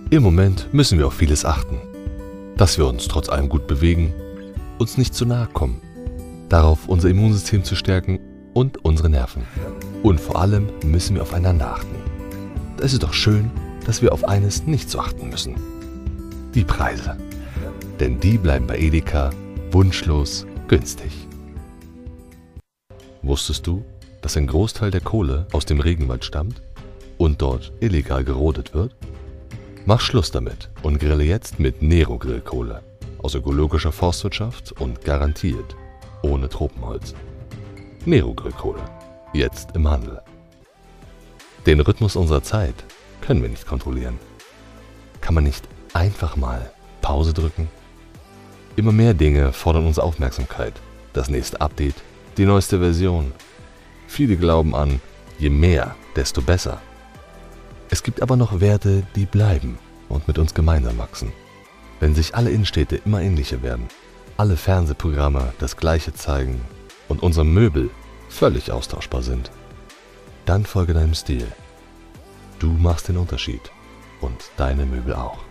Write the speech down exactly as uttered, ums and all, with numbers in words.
Im Moment müssen wir auf vieles achten. Dass wir uns trotz allem gut bewegen, uns nicht zu nahe kommen, darauf unser Immunsystem zu stärken und unsere Nerven. Und vor allem müssen wir aufeinander achten. Da ist es doch schön, dass wir auf eines nicht so achten müssen. Die Preise. Denn die bleiben bei Edeka wunschlos günstig. Wusstest du, dass ein Großteil der Kohle aus dem Regenwald stammt und dort illegal gerodet wird? Mach Schluss damit und grille jetzt mit Nero Grillkohle aus ökologischer Forstwirtschaft und garantiert ohne Tropenholz. Nero Grillkohle, jetzt im Handel. Den Rhythmus unserer Zeit können wir nicht kontrollieren. Kann man nicht einfach mal Pause drücken? Immer mehr Dinge fordern unsere Aufmerksamkeit. Das nächste Update, die neueste Version. Viele glauben an, je mehr, desto besser. Es gibt aber noch Werte, die bleiben und mit uns gemeinsam wachsen. Wenn sich alle Innenstädte immer ähnlicher werden, alle Fernsehprogramme das Gleiche zeigen und unsere Möbel völlig austauschbar sind, dann folge deinem Stil. Du machst den Unterschied und deine Möbel auch.